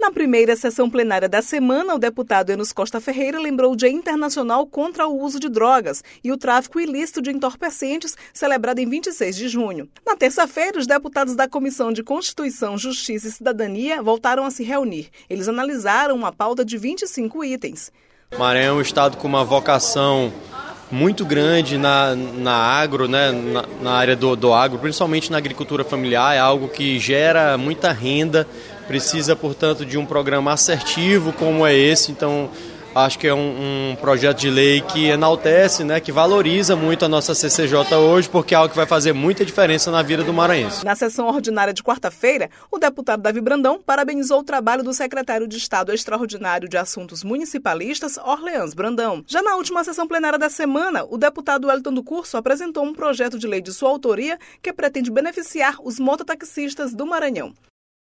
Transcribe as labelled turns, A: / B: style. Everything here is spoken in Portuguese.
A: Na primeira sessão plenária da semana, o deputado Enos Costa Ferreira lembrou o Dia Internacional contra o Uso de Drogas e o Tráfico Ilícito de Entorpecentes, celebrado em 26 de junho. Na terça-feira, os deputados da Comissão de Constituição, Justiça e Cidadania voltaram a se reunir. Eles analisaram uma pauta de 25 itens.
B: Maranhão é um estado com uma vocação muito grande na agro, né? na área do agro, principalmente na agricultura familiar, é algo que gera muita renda, precisa, portanto, de um programa assertivo como é esse. Então, acho que é um projeto de lei que enaltece, né, que valoriza muito a nossa CCJ hoje, porque é algo que vai fazer muita diferença na vida do maranhense.
A: Na sessão ordinária de quarta-feira, o deputado Davi Brandão parabenizou o trabalho do secretário de Estado Extraordinário de Assuntos Municipalistas, Orleans Brandão. Já na última sessão plenária da semana, o deputado Wellington do Curso apresentou um projeto de lei de sua autoria que pretende beneficiar os mototaxistas do Maranhão.